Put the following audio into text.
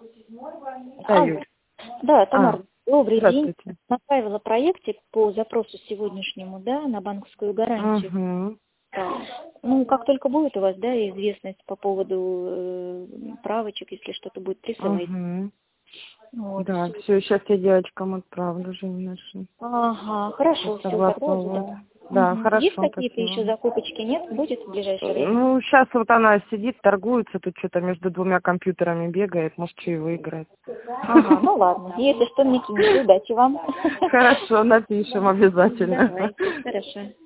Да, Юль. Да, Тамара, добрый день. Здравствуйте. Направила проектик по запросу сегодняшнему, да, на банковскую гарантию. Угу. Да. Ну, как только будет у вас, да, известность по поводу правочек, если что-то будет, присылайте. Угу. Вот, Да, всё. все, сейчас я девочкам отправлю, уже не нашли. Ага, хорошо, все, тогда Согласовывают. ожидаю. Да, Есть хорошо, какие-то еще спасибо. закупочки? Нет? Будет в ближайшее время? Ну, сейчас вот она сидит, торгуется, тут что-то между двумя компьютерами бегает, может, что и выиграет. Ага, ну ладно. Если что, мне кинете. Удачи вам. Хорошо, напишем обязательно. Давайте, хорошо.